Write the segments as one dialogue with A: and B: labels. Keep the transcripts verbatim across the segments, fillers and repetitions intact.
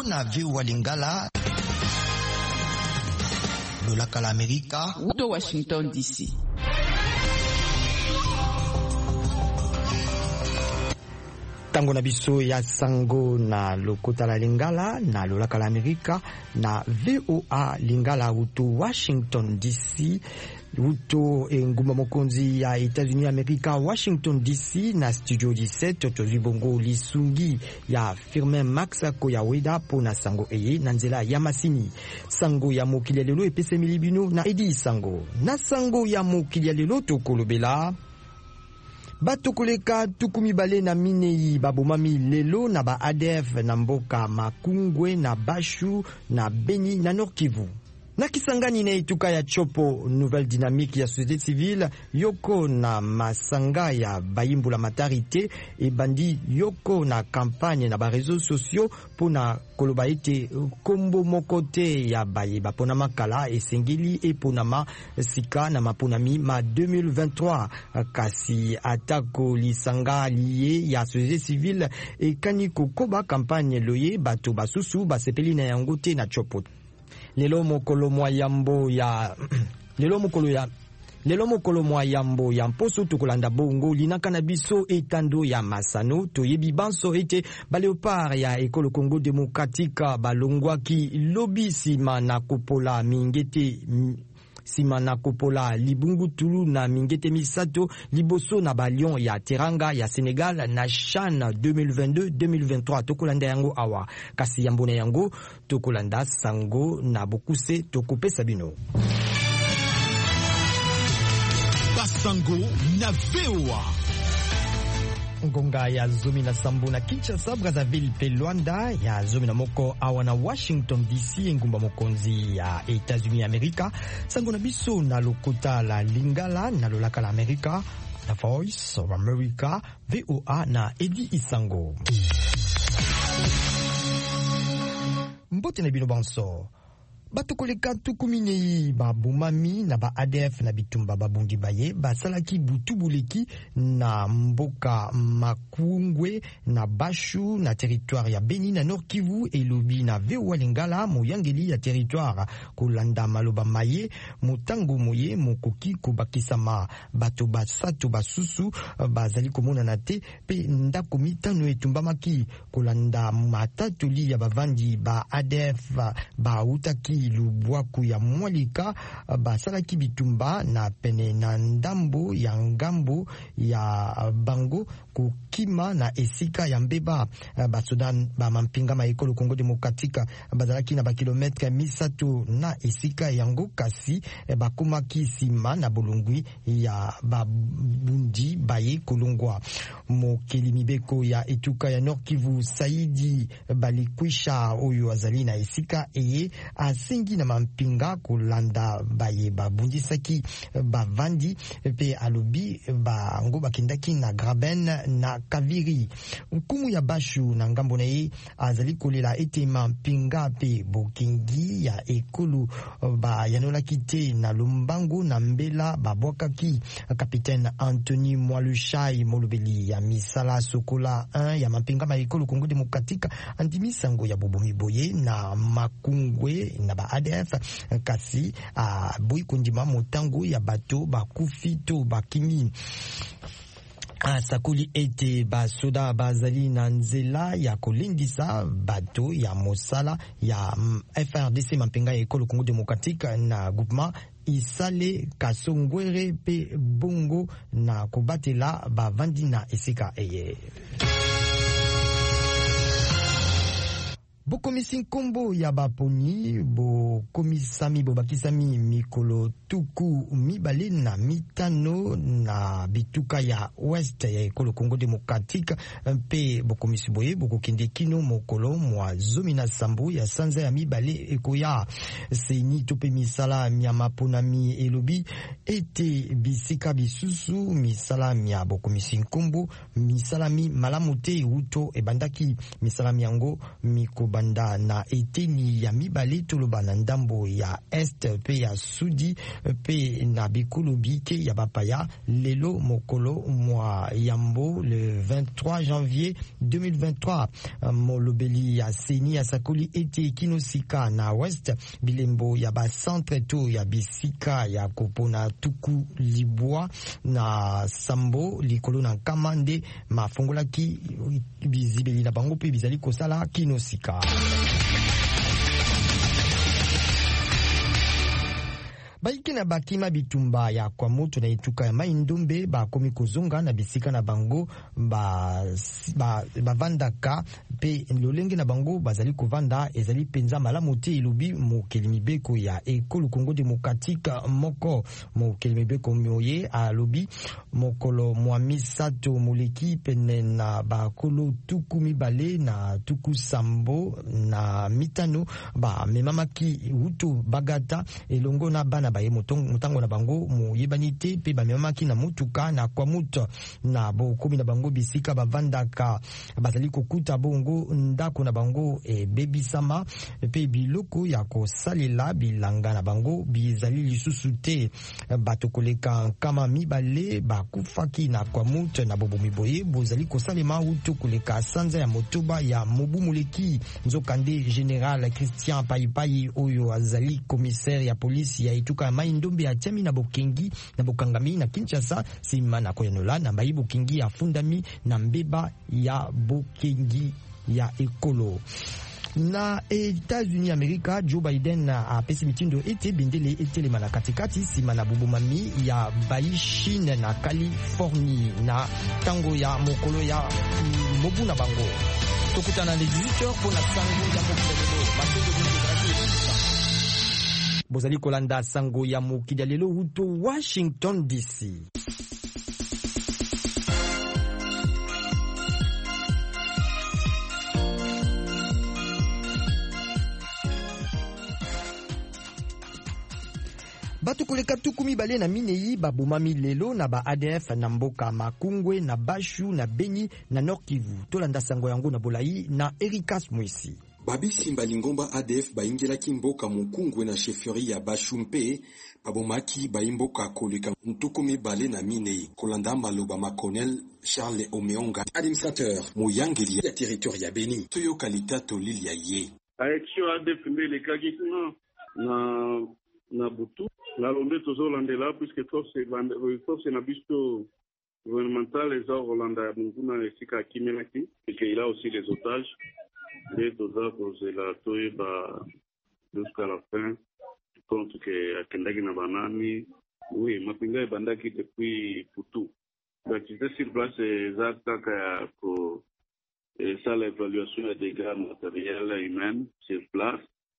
A: na viu walingala lolaka la Amerika
B: de Washington D C.
C: Tango na biso ya sango na lokota la lingala na lolaka la Amerika na V O A lingala uto Washington D C uto ngumba mokonzi ya États-Unis Amerika Washington D C na studio dix-sept tozi bongo lisungi ya Firmin Max Koyaweda po na sango eye na nzela ya masini sango ya mokili lelo epese milibino na Edi Sango na sango ya mokili lelo tokolobela bato koleka tukumi bale na minei babomami lelo na ba A D F na mboka Makungwe na Bashu na Beni na Nord Kivu. Na Kisangani na ituka ya Chopo nouvelle dynamique ya société civile yoko na masanga ya bayimbula matarite e bandi yoko na campagne na ba réseaux sociaux pona koloba ete kombo mokote ya bayeba pona makala esengeli e pona ma sika na maponami ma deux mille vingt-trois kasi atako lisanga liye ya société civile e kaniko koba campagne loye bato basusu basepeli na yango te na Chopo. Lelo mokolo mwayambo ya lelo mokolo ya lelo mokolo mwayambo ya mposo tokolanda bongo linaka na biso etando ya masano toyebi banso ete baleopard ya ekolo Congo démocratique balongwaki lobi sima na kopola mingete sima na kopola libungu tulu na mingete misato liboso na balion ya teranga ya Senegal na CHAN deux mille vingt-deux deux mille vingt-trois tokolanda yango awa kasi yambona yango tokolanda sango na bokuse tokopesa bino
D: basango na V O A
C: ngonga ya zomi na sambo na Kinshasa Brazzaville pe Luanda ya zomi na moko awa na Washington D C ngumba mokonzi ya États-Unis Amerika sango na biso na lokota la lingala na lolaka la Amerika na Voice of America V O A na Edi Isango mbote na bino banso bato koleka tukuminei babumami na ba A D F na bitumba babungi baye basalaki butubuleki na mboka Makungwe na Bashu na territoire ya Beni na Nord Kivu elobi na V O A lingala moyangeli ya territoire kolanda maloba maye motango moye mokoki kobakisama bato basato basusu bazali komona na te pe ndako mitano etumbamaki kolanda matatoli ya bavandi ba A D F ba utaki lubwaku ya mwalika basalaki bitumba na pene na ndambo ya ngambo ya bango kukima na esika ya mbeba basodan ba mampinga ma ekolo Congo démocratique bazalaki na ba kilometre misato na esika yango kasi bakomaki sima na bolongwi ya babundi baye kolongwa mokeli mibeko ya etuka ya Nord Kivu Saidi balikwisha oyo azali na esika eye asengi na mampinga kolanda baye babundisaki bavandi pe alobi bango bakendaki na Graben na Kaviri nkumu ya Bashu na ngambo na ye azali kolela ete mampinga pe bokengi ya ekolo ba yanolaki te na lombango na mbela babwakaki capitaine Anthony Mwalushai molobeli ya misala sokola un ya mampinga ma ekolo Congo démocratique antimisango ya bobomi boye na Makungwe na ba A D F kasi a boy kondima motango ya bato bakufi to bakimi asakuli ete basoda bazali na nzela ya kolindisa bato ya mosala ya F R D C mampinga ya ekolo Congo démocratique na groupement Isale Kasongwere pe bongo na kobatela bavandi na esika eye bokomisi nkombo ya baponi bokomisami bobakisami mikolo tuku mibale na mitano na bituka ya ouest ya ekolo Congo démocratique mpe bokomisi boye bokokende kino mokolo mwa zomi na sambo ya sanza ya mibale ekoya seni tope misala mya maponami elobi ete bisika bisusu misala mya bokomisi nkombo misala mi malamu te uto ebandaki misala yango miko banda na eteni ya mibale toloba na ndambo ya est pe ya sudi pe na bikolo bike ya bapaya lelo mokolo mwa yambo le vingt-trois janvier deux mille vingt-trois. Molobeli ya seni ya sakoli ete kinosika na west bilembo ya ba centre to ya bisika ya kopona tuku libwa na sambo likolo na kamande mafungolaki bizibeli na bango pe bizali kosala kinosika. Baiki na bakima bitumba ya kwa moto na ituka ya maindombe ba komi kozonga na bisika na bango ba ba, ba vandaka pe lolenge na bango bazali kovanda ezali penza malamu te ilubi mokeli mibeko ya ekolo Congo Démocratique moko mokeli mibeko moye alobi mokolo mwa misato moleki pene na bakolo tuku mibale na tuku sambo na mitano ba memamaki hutu bagata elongo na bana baye mutango na bango mu yebanite pe ba memamaki na mutuka na kwa muto na bokomi na bango bisika bavandaka bazali kokuta bongo ndako na bango e bebisama pe biloko ya kosalela bilanga na bango bizali lisusu te bato koleka kama mibale bakufaki na kwa muto na bobo miboye bozali kosalema hutu koleka sanza ya motoba ya mobu muleki nzokande General Christian Paipai oyo azali commissaire ya polisi ya ituka maindombe ya tiami na bokengi na bokangami na Kinshasa sima na koyanola na mbayi bokengi ya fundami na mbeba ya bokengi ya ekolo. Na États-Unis Amerika Joe Biden a pesi mitindo ete bendele etelema na katikati sima na bubumami ya Baishine na Californie na tango ya mokolo ya mobu na bango. Tokutana le dix-huit heures pour la sango ya mokolo bozali kolanda sango ya mokili lelo huto Washington D C. Batu koleka tuku mibale na minei babomami lelo na ba A D F na mboka Makungwe na Bashu na Beni na Nord Kivu. Tolanda sango yango na Bolai na Erikas Mwisi.
B: Babisi Mbalingomba A D F baingelaki mboka Mukungwe na sheferi ya Bashumpe babomaki baimboka koleka ntuku mibale na minei kolanda maloba ma Colonel Charles Omeonga administrateur moyangeli ya territoire ya Beni toyo kalita tolili ya ye
E: action A D F mbelekaki na na butu la lombe tozo landela puisque force force na bisto gouvernemental les Rolanda ya munguna esika kimelaki et qu'il a aussi les otages les toza cause la toyeba jusqu'à la fin compte que akendaki na banani oui mapinga bandaki depuis Putu l'activité sur place ezataka ko ça l'évaluation des dégâts matériels humains sur place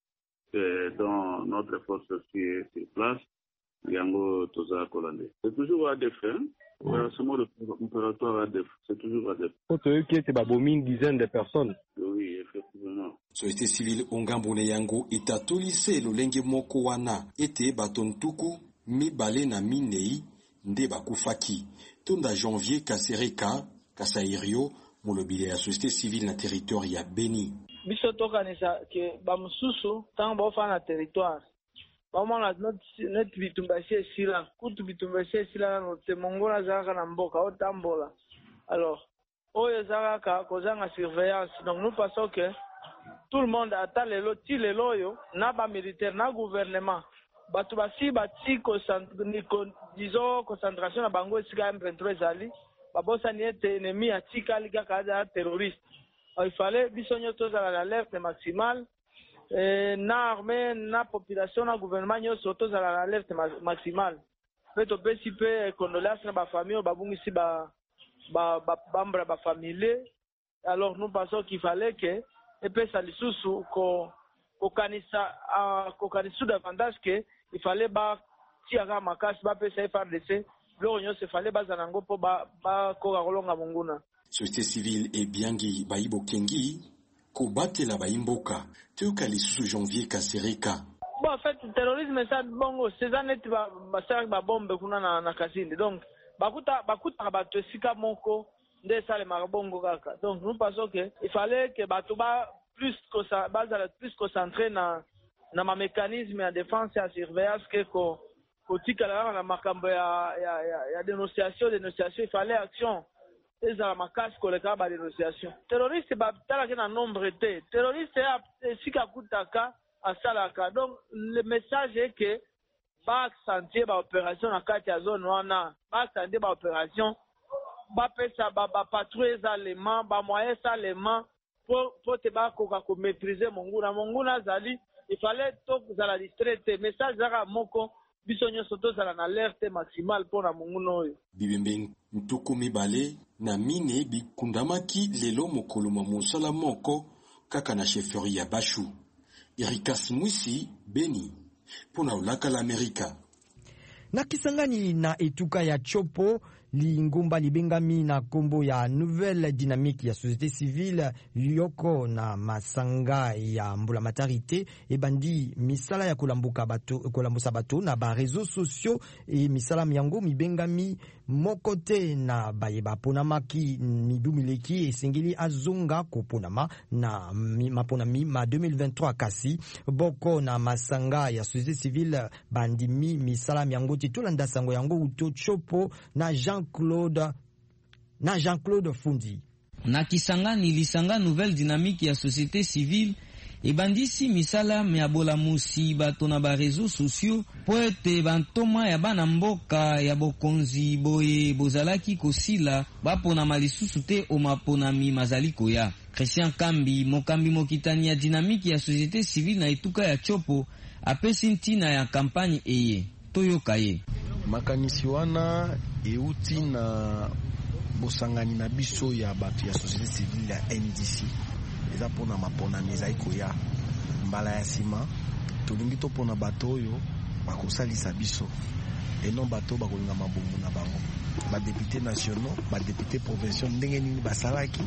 E: dans notre force qui est sur place, Yango Toza Kolande. C'est toujours à défaire. Ce mot de opératoire à défaire. C'est toujours à défaire.
F: Faut que qui était babomi une dizaine de personnes.
E: Oui, effectivement.
B: Société civile Ongambone Yango itatolise lolenge moko wana ete batontuku mibale na minei nde bakufaki. Tonda janvier Kasereka Kasairio molobile ya société civile na territoire ya Beni.
G: Biso tokanisa ke bamususu tango baofa na territoire bamona net bitumbasie sila kutu bitumbasie sila no te mongola zaka na mboka otambola alors oyo zaka kozanga surveillance donc nous pensons que tout le monde ata lelo ti lelo yo na ba militaire na gouvernement batu basi bati disons concentration na bango esika M vingt-trois zali babosa ni ete ennemi atika liga kaza terroriste. Il fallait bisogno tozala l'alerte maximale eh, na armée na population na gouvernement nyo soto zala l'alerte maximale peto pesi pe condoléances na ba famille babungisi ba ba bambra ba famille. Alors nous pensons qu'il fallait que et pe salisusu ko ko kanisa ko kanisu davantage que il fallait ba tiara makasi ba pesa F R D C lo nyo se fallait bazanango po ba ba ko rolonga munguna.
B: Société civile et Biangi Baibo Kengi, Kobate la Baimboka, Teuka lisusu janvier Kasereka.
G: Bon, en fait, le terrorisme, ça, bon, ces années, tu vas faire ma bombe qu'on a na Kasindi. Donc, Bakuta, Bakuta, Bato, Sika Moko, de ça, les marabongo kaka. Donc, nous pensons que il fallait que Batuba plus bazala plus concentré na na ma mécanisme ya défense ya surveillance que ko kotikala na makambo ya ya ya, ya dénonciation dénonciation il fallait action ezala makasi koleka ba dénonciation terroriste ba tala ke na nombre te terroriste ya sika kutaka asalaka donc le message est que ba accentuer ba opération na kati ya zone wana ba accentuer ba opération ba pesa ba ba patrouille allemand ba moyens allemand pour pour te ba koka ko maîtriser monguna monguna zali il fallait to zala distraite message zaka moko biso nyonso to zala na alerte maximale pour na monguna oyo
B: bibembe ntuku mibale na mine bikundamaki lelo mokolo ma mosala moko kaka na chefferie ya Bashu. Erikas Mwisi, Beni, pona ulaka la Amerika.
C: Na Kisangani na etuka ya Chopo, lingumba libengami na kombo ya nouvelle dynamique ya société civile Yoko na masanga ya mbula matarite ebandi misala ya kulambuka bato kulambusa bato na ba réseaux sociaux et misala miango mibengami mokote na bayeba ponamaki midumileki esengeli azonga koponama na maponami ma deux mille vingt-trois kasi boko na masanga ya société civile bandimi misala miango titulanda sango yango uto Chopo na Jean Claude na Jean-Claude Fundi.
H: Na Kisangani lisanga nouvelle dynamique ya société civile ebandisi misala miabola musi bato na ba réseaux sociaux po ete bantoma ya bana mboka ya bokonzi boye bozalaki kosila bapona malisusu te o maponami mazali koya. Christian Kambi mokambi mokitani ya dynamique ya société civile na etuka ya Chopo apesi ntina ya kampanye eye toyoka ye.
I: Makanisi wana euti na bosangani na biso ya bato ya société civile ya N D C eza pona mapona meza ikoya mbala ya sima tolingi to pona bato oyo bakosalisa biso eno bato bakolinga mabombo na bango ba députés nationaux ba députés provinciaux ndenge nini basalaki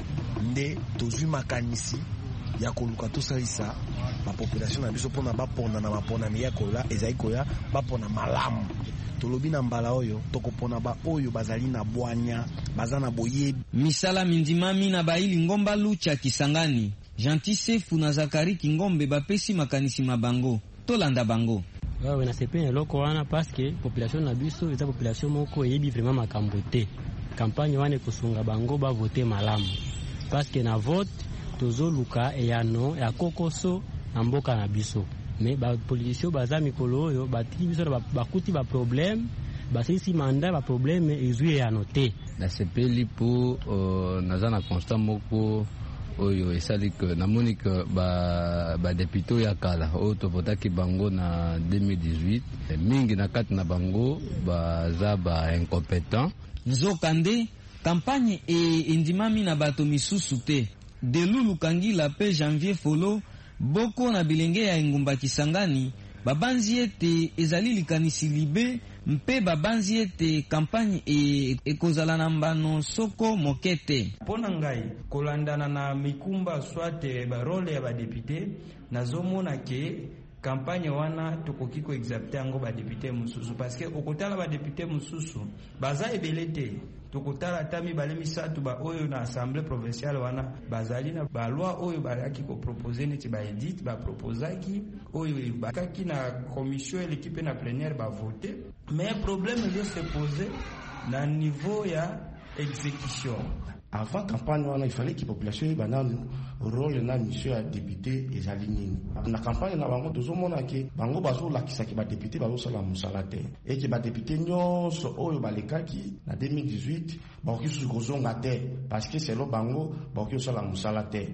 I: nde tozwi makanisi ya koluka tosalisa ba population na biso pona bapona na mapona ya kola ezai koya bapona malamu tolobi na mbala oyo tokopona ba oyo bazali na bwanya bazana boyebi
H: misala mindimami na baili ngomba lucha Kisangani Gentil Sefu na Zakari Kingombe bapesi makanisi mabango tolanda bango
J: wawe na sepene loko wana parce que population na biso eza population moko yebi vraiment makambo te campagne wana kusunga bango ba voter malamu parce que na vote tozoluka eyano ya kokoso na mboka na biso mais ba politicien baza mikolo oyo batiki biso bakuti ba problème basisi mandat ba problème ezui ya noter
K: na sepeli po naza na constat moko oyo esali que na monique ba ba député ya kala oyo topotaki bango na deux mille dix-huit mingi na kati na bango baza ba incompétent
H: nzokande campagne e indimami na bato misusu te Delulu Kangila pe Janvier Folo boko na bilenge ya engumba Kisangani babanzi ete ezali likanisi libe mpe babanzi ete campagne e ekozala na mbano soko mokete
L: pona ngai kolandana na mikumba swate ba role ya ba député nazomona ke campagne wana tokoki ko exapter yango ba député mususu parce que okotala ba député mususu baza ebelete tokotala tami bale misatu ba oyo na assemblée provinciale wana bazali na ba loi oyo balaki ko proposer neti ba edit ba proposaki oyo bakaki na commission l'équipe na plénière ba voter mais problème est se poser na niveau ya exécution.
M: Avant campagne wana il fallait que la population banane rôle na mission ya député ezali nini na campagne na bango tozomona ke bango bazo lakisa ke ba député bazo sala musala te et que ba député nyonso oyo balekaki na deux mille dix-huit ba okisu kozonga te parce que c'est lo bango ba okisu sala musala te.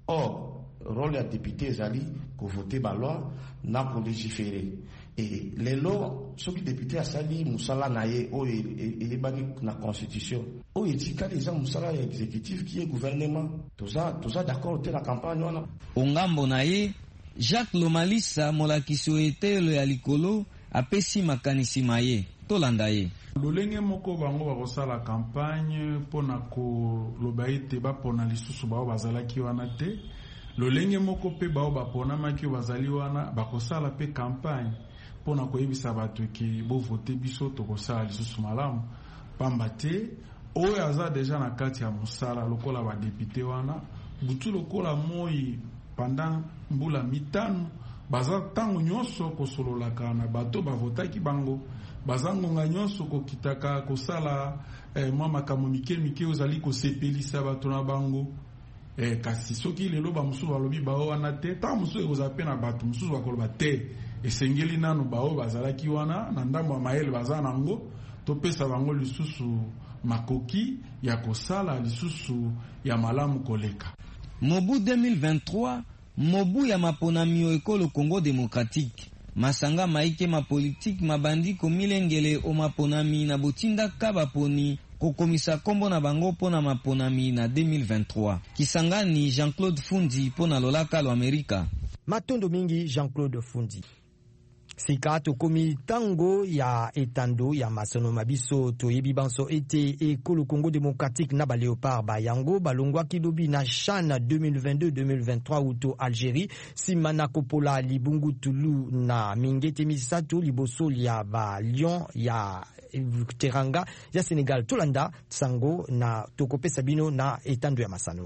M: Or rôle ya député ezali ko voter ba loi na ko légiférer et les lois ceux qui député asali musala na ye o e bani na constitution o etika les gens musala ya exécutif qui est gouvernement tout ça tout ça d'accord te la campagne wana
H: ongambo na ye Jacques Lomalisa molakisi etelo ya likolo apesi makanisi maye tolanda ye
N: lolenge moko bango bakosala campagne pona ko lobaite ba pona lisusu bao bazalaki wana te lolenge moko pe bao bapona maki bazali wana bakosala pe campagne pona koyebisa bato ki bo voter biso tokosala lisusu malamu pamba te oyo aza deja na kati ya mosala lokola ba député wana butu lokola moi pendant mbula mitano baza tango nyonso kosololaka na bato bavotaki bango baza ngonga nyonso kokitaka kosala eh, mwa makambo mike mike ozali kosepelisa bato na bango eh, kasi soki lelo bamosusu balobi bao wana te ntango mosusu ekozala mpe na bato mosusu bakoloba te esengeli nano bao bazalaki wana na ndambo ya mayele baza nango topesa bango lisusu makoki ya kosala lisusu ya malamu koleka.
H: Mobu deux mille vingt-trois mobu ya maponami o ekolo Congo démocratique masanga maike ma politique mabandi komilengele o maponami na botinda kabaponi kokomisa kombo na bango pona maponami na deux mille vingt-trois. Kisangani Jean-Claude Fundi pona lolaka lo Amerika.
C: Matondo mingi Jean-Claude Fundi. Sika tokomi tango ya etando ya masono mabiso toyebi banso ete ekolo Congo démocratique na ba léopard ba yango balongwa kilobi na CHAN deux mille vingt-deux deux mille vingt-trois uto Algérie simana kopola libungu tulu na mingete misato liboso ya ba Lion ya teranga ya Sénégal tolanda sango na tokopesa bino na etando ya masano.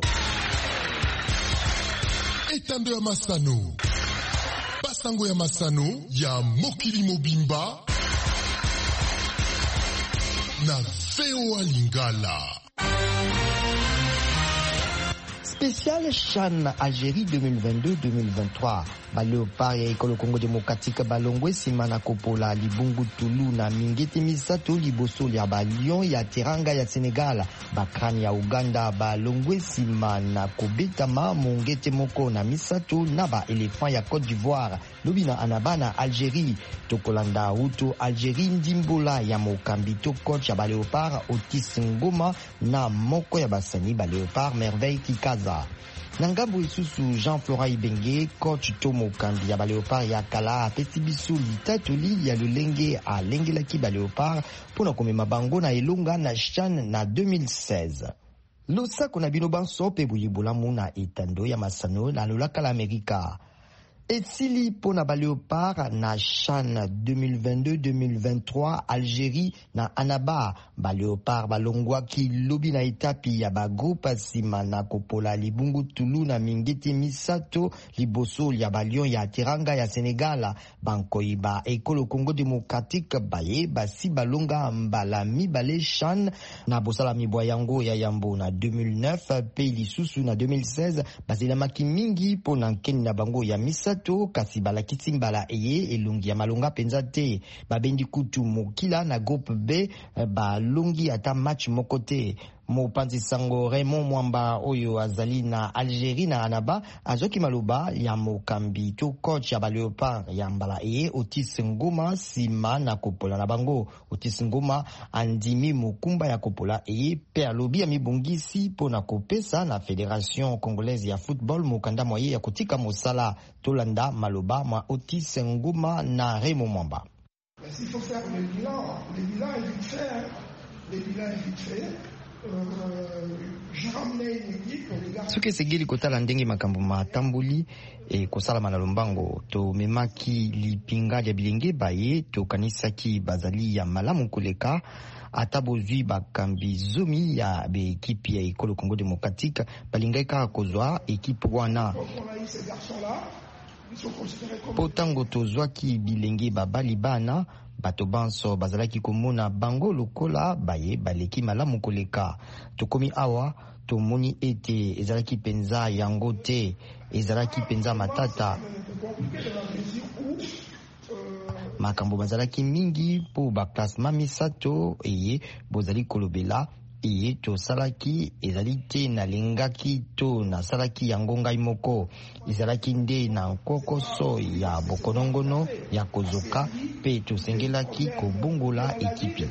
O: Etando ya masano. Basango ya masano ya mokili mobimba na V O A Lingala.
C: Spécial CHAN Algérie deux mille vingt-deux deux mille vingt-trois. Ba léopard ya ekolo Congo démocratique balongwe simana kopola libungu tulu na mingete misato liboso ya ba Lion ya teranga ya Sénégal bakrani ya Uganda balongwe simana kobetama mongete moko na misato na ba éléphant ya Côte d'Ivoire lobina anabana Algérie tokolanda uto Algérie ndimbola ya mokambi to coach ya ba léopard Otis Ngoma na moko ya basani ba léopard Merveille Kikaza. Nangambo isusu Jean-Florent Ibenge coach Tomo Kambi ya ba léopard ya kala apesi biso litatoli ya lolenge alengelaki ba léopard pona komema bango na elonga na CHAN na deux mille seize. Losako na bino banso pe buyibulamu na etando ya masano na lolaka la Amerika. Etsili pona ba léopard na CHAN deux mille vingt-deux deux mille vingt-trois Algérie na Anaba ba léopard balongwa ki lobi na etapi ya ba groupe sima na kopola libungu tulu na mingete misato liboso ya ba Lion ya teranga ya Sénégal bankoi ba ekolo Congo démocratique baye basi balonga mbala mibale CHAN na bosala mibwa yango ya yambo na deux mille neuf pe lisusu na deux mille seize basila maki mingi pona nkeni na bango ya misato kasi balakiti mbala eye elongi ya malonga penza te babendi kutu mokila na groupe B balongi ata match moko te. Mopanzi sango Raymond Mwamba oyo azali na Algérie na Anaba azoki maloba ya mokambi to coach ya ba léopard ya mbala eye Otis Ngoma sima na kopola na bango. Otis Ngoma andimi mokumba ya kopola eye pe alobi ya mibongisi pona kopesa na Fédération Congolaise ya football mokanda moye ya kotika mosala tolanda maloba mwa Otis Ngoma na Raymond Mwamba.
P: Il faut faire le bilan, le bilan est vite fait, le bilan est vite fait.
C: Soki esengeli kotala ndenge makambo matamboli e kosalama na lombango tomemaki lipinga ya bilenge baye tokanisaki bazali ya malamu koleka ata bozwi bakambi zomi ya beekipe ya ekolo Congo démocratique balingai kaka kozwa ekipe wana po tango tozwaki bilenge babali bana bato banso bazalaki komona bango lokola baye baleki malamu koleka. Tokomi awa tomoni ete ezalaki penza yango te, ezalaki penza matata. Makambo bazalaki mingi po baklasma misato eye bozali kolobela eye to salaki ezali te na lingaki to na salaki yango ngai moko ezalaki nde na nkokoso ya bokonongono ya kozoka pe tosengelaki kobongola ekipe.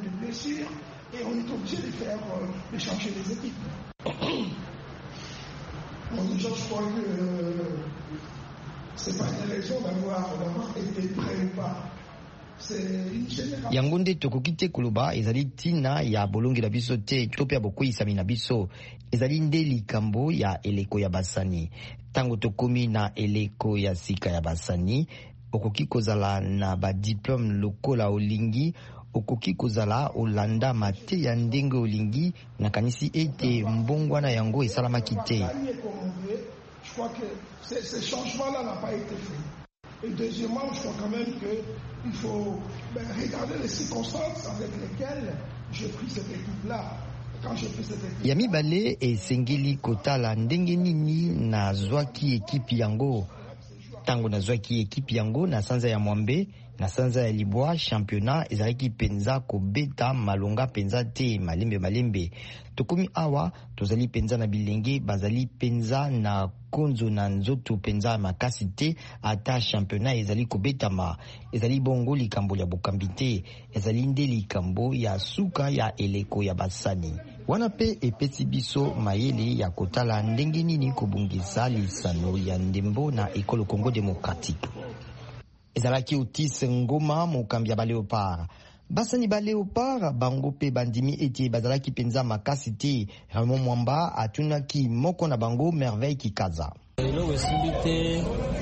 P: C'est pas une raison d'avoir été prêt ou pas.
C: Yango nde tokoki te koloba ezali tina ya bolongi na biso te to pe bokweyisami na biso ezali nde likambo ya eleko ya basani. Tango tokomi na eleko ya sika ya basani okoki kozala na ba diplôme lokola olingi okoki kozala olanda mate ya ndenge olingi nakanisi ete mbongwana yango esalamaki te.
P: Je crois que ces, ces changements-là n'ont pas été faits. Et deuxièmement, je crois quand même qu'il faut ben, regarder les circonstances avec lesquelles j'ai pris cette équipe-là. Quand j'ai pris cette équipe
C: ya mibale esengeli kotala ndenge nini nazwaki ekipi yango. Tango nazwaki ekipi yango na sanza ya Mwambe, na sanza ya Libwa, championnat ezalaki penza kobeta malonga penza te malembe malembe. Tokomi awa tozali penza na bilenge bazali penza na konzo na nzoto penza makasi te ata championnat ezali kobetama. Ezali bongo likambo ya bokambi te, ezali nde likambo ya suka ya eleko ya basani. Wana pe epesi biso mayele ya kotala ndenge nini kobungisa lisano ya ndembo na ekolo Congo Démocratique. Ezalaki Otis Ngoma mokambi ya ba Léopard. Basani ba Léopard bango pe bandimi ete bazalaki penza makasi te. Raymond Mwamba atunaki moko na bango Merveille Kikaza.
Q: Elo wesimite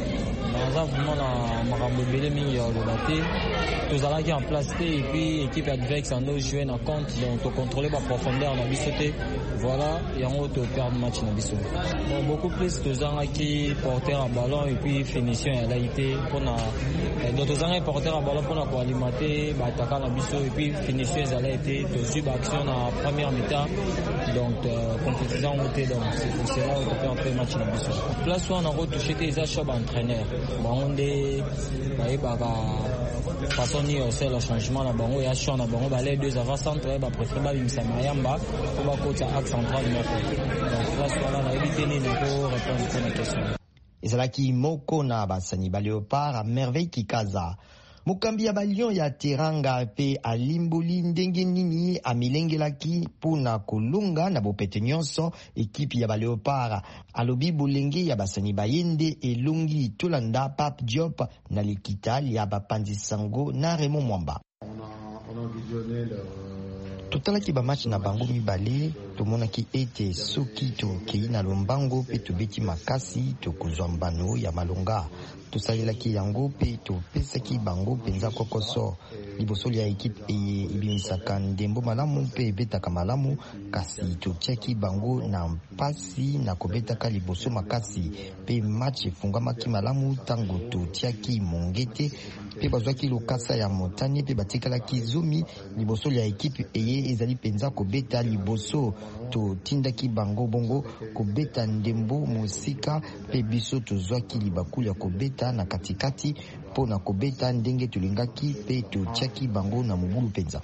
Q: naza vraiment na makambo ebele mingi ya oloba te tozalaki en place te et puis équipe adverse ando jouer na compte donc tocontrôler ba profondeur na biso te voilà yango to perdre match na biso bon beaucoup plus tozalaki porteur à ballon et puis finition ya laité pona donc tozalaki porteur à ballon pona ko alimenter ba attaquant na biso et puis finition ezala été tozui ba action na première mi-temps donc compétition monté donc c'est là où to perdre match na biso place où on a retouché des achats d'entraîneur bangonde bayebaka façon ni aussi le changement na bango ya choix na bango balé deux avant centre ba préférer babimisa mayamba pour ba côté axe central na côté donc là soit là na éviter ni pour répondre à la question.
C: Ezalaki moko na basani ba Léopard à Merveille Kikaza. Mokambi ya balion ya teranga pe alimboli ndenge nini amilengelaki pona kolonga na bopete nyonso ekipi ya ba Léopard. Alobi bolenge ya basani bayende elongi tolanda Pape Diop na likitali ya bapanzi sango na Raymond Mwamba.
R: On a, on a visionné le
C: totalaki ba match na bango mibale tomonaki ete soki tokei na lombango pe tobeti makasi tokozwa mbano ya malonga tosalelaki yango pe topesaki bango penza kokoso liboso ya ekipe eye ebimisaka ndembo malamu mpe ebetaka malamu kasi totiaki bango na mpasi na kobetaka liboso makasi pe match efungamaki malamu tango totiaki mongete pe bazwaki lokasa ya motani pe batikalaki zomi liboso ya ekipe eye ezali penza kobeta liboso to tindaki bango bongo kobeta ndembo mosika pe biso tozwaki libakuli ya kobeta na katikati po na kobeta ndenge tulingaki pe totiaki bango na mobulu penza.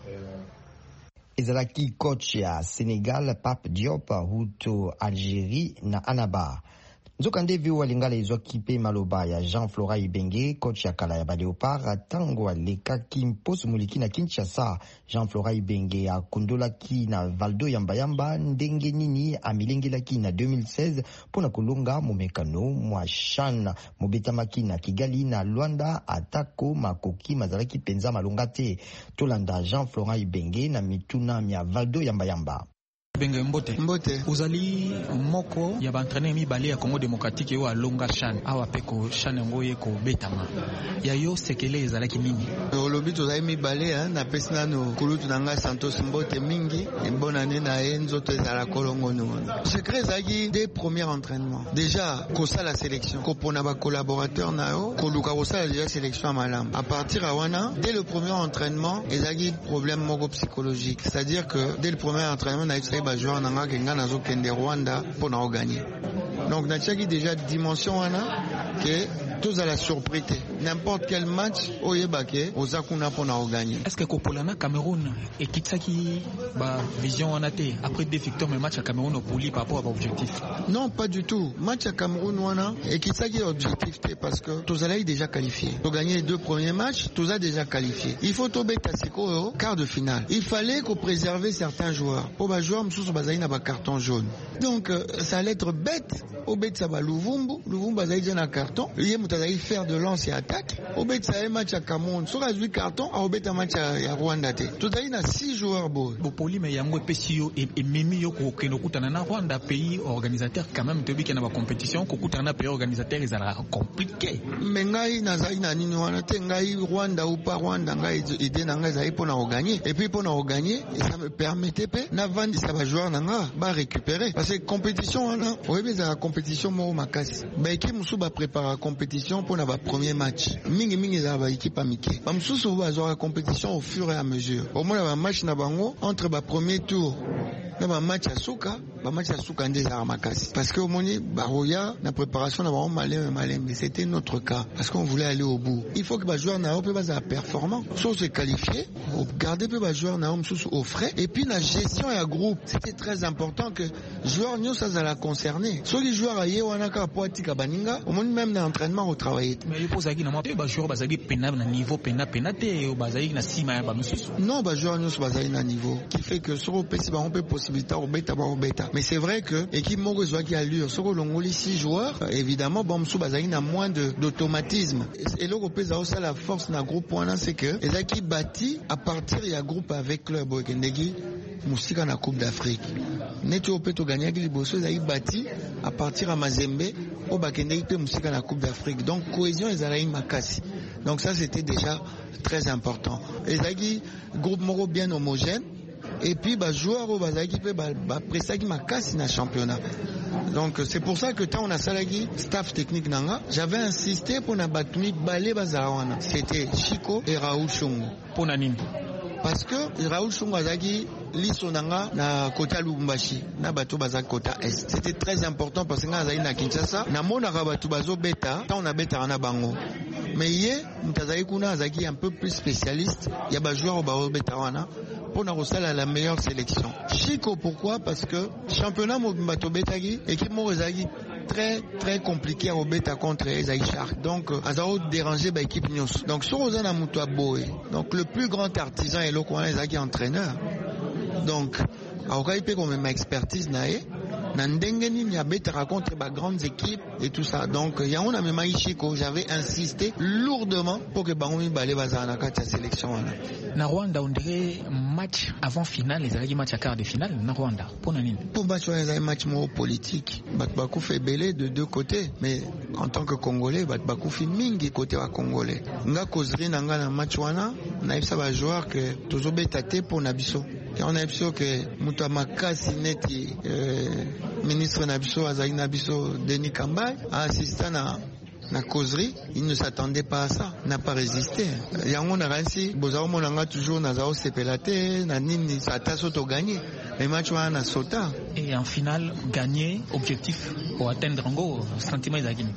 C: Ezalaki coach ya Senegal Pape Diop huto Algérie na Anaba. Nzoka ndevi walingala ezwaki pe maloba ya Jean Florent Ibenge coach ya kala ya ba Léopard tango alekaki mposo muliki na Kinshasa. Jean Florent Ibenge akundolaki na Valdo Yamba Yamba ndenge nini amilengelaki na deux mille seize pona kolonga momekano mwa Chan mobetamaki na Kigali na Luanda atako makoki mazalaki penza malonga te. Tolanda Jean Florent Ibenge na mituna mya Valdo Yamba Yamba.
S: Benge mbote mbote uzali moko ya bantraîneur mibale ya Congo Démocratique yo alonga Chan awa peko Chan ngoye ko betama ya yo sekele ezalaki mingi
T: olobi tozali mibale hein na pesina no kulutu nanga Santos mbote mingi mbona ne na enzo to ezala kolongo no secret ezaki des premiers entraînements déjà kosa la sélection ko pona ba collaborateur na yo ko luka kosa la sélection malam à partir à wana dès le premier entraînement ezaki problème moko psychologique c'est-à-dire que dès le premier entraînement na ba joueur nanga kenga nazo kende Rwanda pour na gagner donc na tchaki déjà dimension wana que tous à la surprise n'importe quel match oyebake ozakuna pour na gagner.
S: Est-ce que kopolana Cameroun et Kitsaki ba vision wana te après deux victoires mais match à Cameroun au poli par rapport à objectif?
T: Non, pas du tout. Match à Cameroun wana et Kitsaki objectif te parce que tous allez déjà qualifié. Pour gagner les deux premiers matchs, tous a déjà qualifié. Il faut tomber Tassiko quart de finale. Il fallait qu'on préserve certains joueurs. Pour ba joueur msusu bazali na ba carton jaune. Donc ça allait être bête au bête ça ba Luvumbu, Luvumbu bazali na carton. mutazali faire de lance et attaque obeta match à Cameroun sur a huit carton a obeta match à Rwanda te tozali na six joueurs bo
S: bopoli me yango epesio et memi yo ko keno kutana na Rwanda pays organisateur quand même te biki na ba compétition ko kutana na pays organisateur ezala compliqué
T: mais ngai nazali na nini wana te ngai Rwanda ou pas Rwanda ngai idée na ngai zali pona gagner et puis pona gagner et ça me permettait pe na vandi ça va jouer nanga ba récupérer parce que compétition wana oyebi za compétition mo makasi ba équipe musu ba prépare compétition pona ba premier match mingi mingi za ba équipe amike ba mususu ba jouer compétition au fur et à mesure au moins ba match na bango entre ba premier tour na ba match à suka ba match à suka nde za makasi parce que au moni ba roya na préparation na ba malin malin mais c'était notre cas parce qu'on voulait aller au bout il faut que ba joueur na peut ba performant soit se qualifier ou garder peut ba joueur na mususu au frais et puis la gestion et à groupe c'était très important que joueur nyo ça ça la concerner soit les joueurs aye wana ka poati ka baninga au moni même dans l'entraînement au travail
S: mais il faut ça qui na ba joueur ba zali pena na niveau pena pena te ba zali na sima ya ba mususu
T: non ba joueur nyo ba zali na niveau qui fait que sur pesi ba on peut possibilité au beta ba au beta mais c'est vrai que équipe moko zo qui allure sur longoli six joueurs évidemment bon musu ba zali na moins de d'automatisme et le groupe ça aussi la force na groupe wana c'est que les équipes bâti à partir il y a groupe avec club okendeki musika na Coupe d'Afrique neto peto gagner ki liboso ezali bâti à partir à Mazembe au bakendeki pe musika na Coupe d'Afrique donc cohésion ezali makasi donc ça c'était déjà très important ezali groupe moko bien homogène et puis bah joueur au bazaki pe ba prestaki makasi na championnat donc c'est pour ça que tant on a salagi staff technique nanga j'avais insisté pour na batumi balé bazawana c'était Chico et Raoul Chungu
S: pour nani
T: parce que Raoul Chungu azaki liso nanga na kota Lubumbashi na bato baza kota est c'était très important parce que nga azali na Kinshasa na mona ka bato bazo beta tant on a beta na bango mais yé mutazali kuna azaki un peu plus spécialiste il y a ba joueur au bazo beta wana pour na rosala la meilleure sélection Chico pourquoi parce que championnat mo bato betaki équipe mo ezaki très très compliqué au beta contre Esaïe Shark donc azao déranger ba équipe nyos donc sur ozana muto boy donc le plus grand artisan et lokwana ezaki entraîneur donc aokai pe comme ma expertise nae na ndenge nini ya beta contre ba grandes équipes et tout ça donc ya on a même Chico j'avais insisté lourdement pour que bango mibale bazana na kati ya sélection wana
S: na Rwanda on dirait match avant finale les alaki match à quart de finale na Rwanda pour nani
T: pour match ouais un match mo politique bat baku fait belé de deux côtés mais en tant que Congolais bat baku fi mingi côté wa Congolais nga kozri na nga na match wana na ibsa ba joueur que tozo beta te pour na biso et on a vu que muto makasi neti euh, ministre Nabiso Azaï Nabiso Denis Kambay a assisté na na causerie, il ne s'attendait pas à ça, n'a pas résisté. Yango na ransi, bozao monanga toujours na zao sepelate, na nini sa taso to gagné. Les matchs wana na sota.
S: Et en finale, gagner, objectif pour atteindre en gros, sentiment Izagini.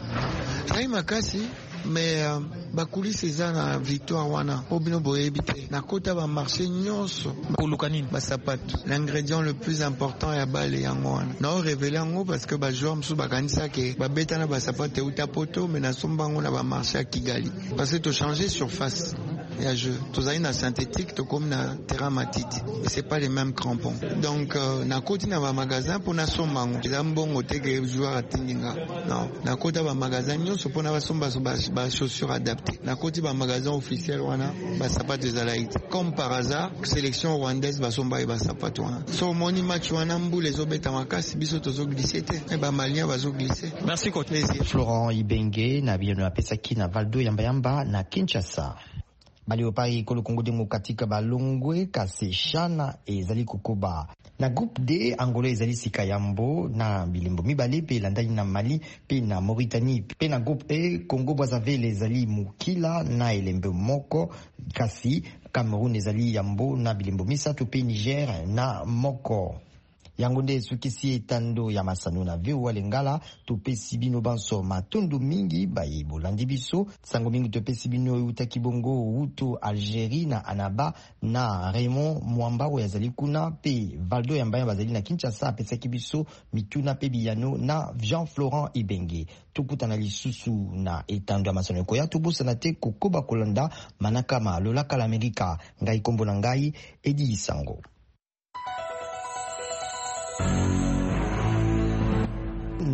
T: Aïe makasi. Mais euh, bakuli seza na victoire wana obino boyebite na kota ba marché nyonso
S: kolukanini
T: ba sapato l'ingrédient le plus important ya bale yango wana na révéler yango parce que ba joueur msu bakanisa ke ba beta na ba sapato uta poto mais na sombango na ba marché à Kigali parce que to changer surface ya jeu tozali na synthétique to comme na terrain matiti et c'est pas les mêmes crampons donc euh, na koti na ba magasin pour na sombango eza mbongo te ke joueur atinginga non na kota ba magasin nyonso pour na ba somba so ba chaussures adaptées na koti ba magasin officiel wana ba sapato ezalaït comme par hasard sélection rwandaise ba somba e ba sapato wana so moni match wana mbule ezobeta makasi biso tozo glisser te e ba malien bazo glisser
S: merci coach
C: Florent Ibenge na bino na pesaki na Valdo yamba yamba na Kinshasa baliopai kolo Congo Démocratique balongwe kaseshana ezali kokoba na groupe D Angola ezali sika yambo na bilembo mibale pe landani na Mali pe na Mauritanie pe na groupe E Congo Brazzaville ezali mukila na elembe moko kasi Cameroun ezali yambo na bilembo misato pe Niger na moko yango nde sukisi etando ya masano na veo lengala topesi bino banso matundu mingi baye bolandi biso sango mingi topesi bino utaki bongo uto Algérie na Anaba na Raymond Mwambaro yazali kuna pe Valdo Yambaya bazali na Kinshasa pesaki biso mituna pe biyano na Jean Florent Ibenge tukutana lisusu na etando ya masano ko ya tobosana te kokoba kolanda manakama lolaka l'Amerika ngai kombo na ngai Edi Isango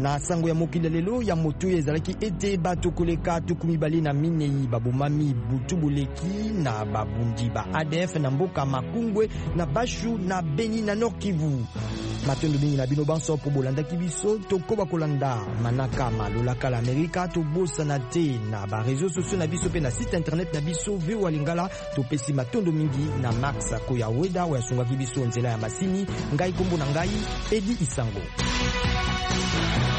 C: na sango ya mokili lelo ya moto ezalaki ete bato koleka tukumi bali na minei babomami butu boleki na babundi ba A D F na mboka Makungwe na Bashu na Beni na Nord Kivu. Matondo mingi na bino banso po bolanda kibiso tokoba kolanda manaka malola kala Amerika to bosa na te na ba réseaux sociaux na biso pe na site internet na biso V O A Lingala to pesi matondo mingi na Max Koya Weda wa sunga kibiso nzela ya masini ngai kombo na ngai Edi Isango.